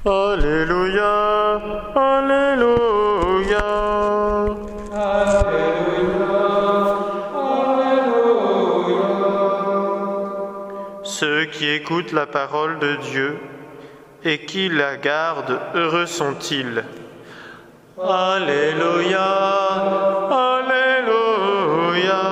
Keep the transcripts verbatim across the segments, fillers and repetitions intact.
Alléluia, Alléluia. Ceux qui écoutent la parole de Dieu et qui la gardent, heureux sont-ils. Alléluia, Alléluia.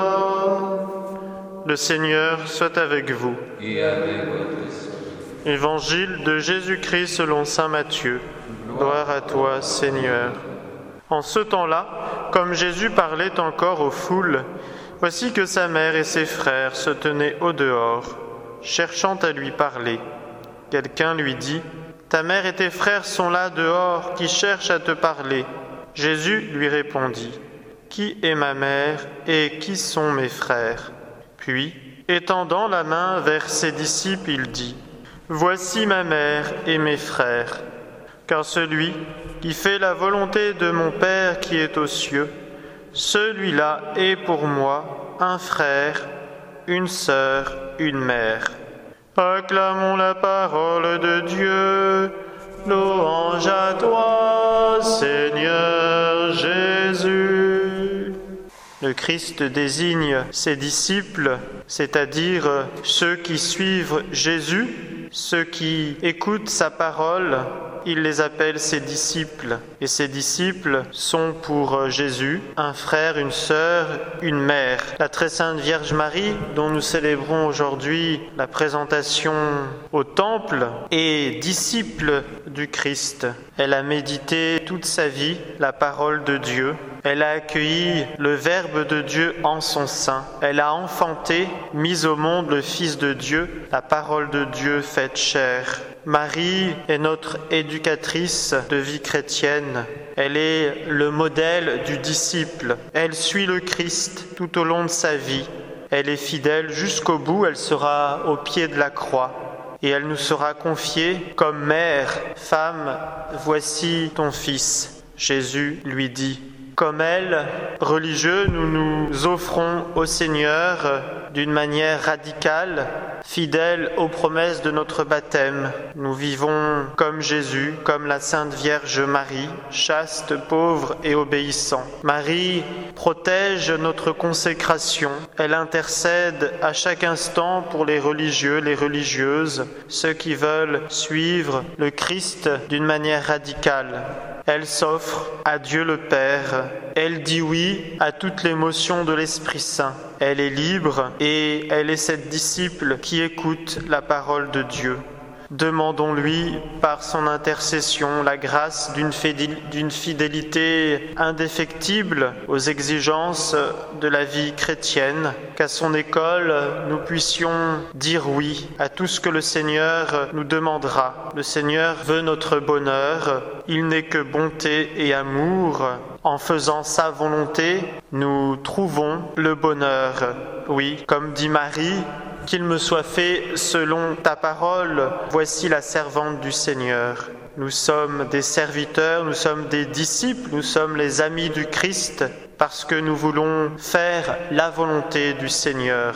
Le Seigneur soit avec vous. Et avec votre esprit. Évangile de Jésus-Christ selon saint Matthieu. Gloire à toi, Seigneur. En ce temps-là, comme Jésus parlait encore aux foules, voici que sa mère et ses frères se tenaient au dehors, cherchant à lui parler. Quelqu'un lui dit : « Ta mère et tes frères sont là dehors, qui cherchent à te parler. » Jésus lui répondit : « Qui est ma mère et qui sont mes frères ?» Puis, étendant la main vers ses disciples, il dit : « Voici ma mère et mes frères. Car celui qui fait la volonté de mon Père qui est aux cieux, celui-là est pour moi un frère, une sœur, une mère. » Acclamons la parole de Dieu. Louange à toi, Seigneur Jésus. Le Christ désigne ses disciples, c'est-à-dire ceux qui suivent Jésus, ceux qui écoutent sa parole. Il les appelle ses disciples. Et ses disciples sont pour Jésus un frère, une sœur, une mère. La très sainte Vierge Marie, dont nous célébrons aujourd'hui la présentation au temple, est disciple du Christ. Elle a médité toute sa vie la parole de Dieu. Elle a accueilli le Verbe de Dieu en son sein. Elle a enfanté, mis au monde le Fils de Dieu, la parole de Dieu faite chair. Marie est notre éducatrice de vie chrétienne. Elle est le modèle du disciple. Elle suit le Christ tout au long de sa vie. Elle est fidèle jusqu'au bout. Elle sera au pied de la croix. Et elle nous sera confiée comme mère. « Femme, voici ton fils. » Jésus lui dit. Comme elle, religieux, nous nous offrons au Seigneur d'une manière radicale, fidèle aux promesses de notre baptême. Nous vivons comme Jésus, comme la Sainte Vierge Marie, chaste, pauvre et obéissant. Marie protège notre consécration. Elle intercède à chaque instant pour les religieux, les religieuses, ceux qui veulent suivre le Christ d'une manière radicale. Elle s'offre à Dieu le Père. Elle dit oui à toute l'émotion de l'Esprit Saint. Elle est libre et elle est cette disciple qui écoute la parole de Dieu. Demandons-lui, par son intercession, la grâce d'une fidélité indéfectible aux exigences de la vie chrétienne, qu'à son école, nous puissions dire oui à tout ce que le Seigneur nous demandera. Le Seigneur veut notre bonheur, il n'est que bonté et amour. En faisant sa volonté, nous trouvons le bonheur. Oui, comme dit Marie, qu'il me soit fait selon ta parole. Voici la servante du Seigneur. Nous sommes des serviteurs, nous sommes des disciples, nous sommes les amis du Christ parce que nous voulons faire la volonté du Seigneur.